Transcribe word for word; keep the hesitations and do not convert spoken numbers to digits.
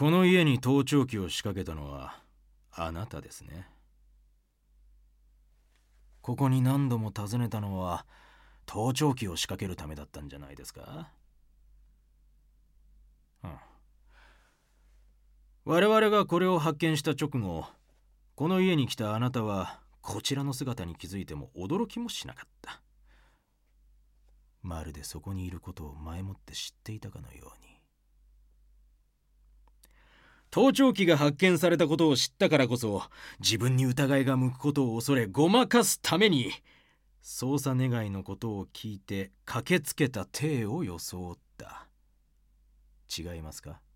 この家に盗聴器を仕掛けたのはあなたですね。ここに何度も訪ねたのは盗聴器を仕掛けるためだったんじゃないですか？うん。我々がこれを発見した直後、この家に来たあなたはこちらの姿に気づいても驚きもしなかった。まるでそこにいることを前もって知っていたかのように。盗聴器が発見されたことを知ったからこそ、自分に疑いが向くことを恐れごまかすために、捜査願いのことを聞いて駆けつけた体を装った。違いますか？